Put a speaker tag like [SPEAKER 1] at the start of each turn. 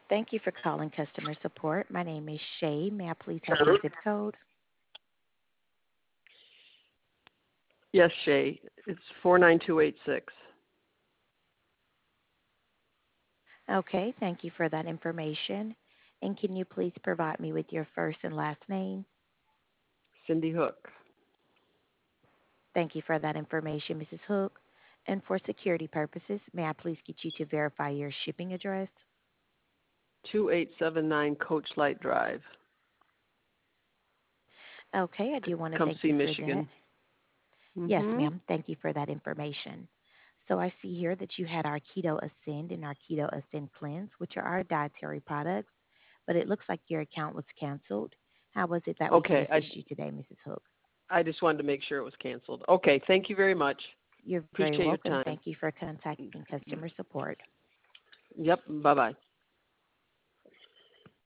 [SPEAKER 1] Thank you for calling customer support. My name is Shay. May I please have your zip code?
[SPEAKER 2] Yes, Shay. It's 49286.
[SPEAKER 1] Okay, thank you for that information. And can you please provide me with your first and last name?
[SPEAKER 2] Cindy Hook.
[SPEAKER 1] Thank you for that information, Mrs. Hook. And for security purposes, may I please get you to verify your shipping address?
[SPEAKER 2] 2879 Coach Light Drive,
[SPEAKER 1] Okay, I do want to thank
[SPEAKER 2] Tecumseh,
[SPEAKER 1] you for that.
[SPEAKER 2] Michigan.
[SPEAKER 1] Yes,
[SPEAKER 2] Mm-hmm.
[SPEAKER 1] ma'am. Thank you for that information. So I see here that you had our Keto Ascend and our Keto Ascend Cleanse, which are our dietary products, but it looks like your account was canceled. How was it that we could
[SPEAKER 2] Okay,
[SPEAKER 1] assist you today, Mrs. Hook?
[SPEAKER 2] I just wanted to make sure it was canceled. Okay, thank you very much.
[SPEAKER 1] You're very
[SPEAKER 2] Appreciate your
[SPEAKER 1] welcome.
[SPEAKER 2] time.
[SPEAKER 1] Thank you for contacting customer support.
[SPEAKER 2] Yep, bye-bye.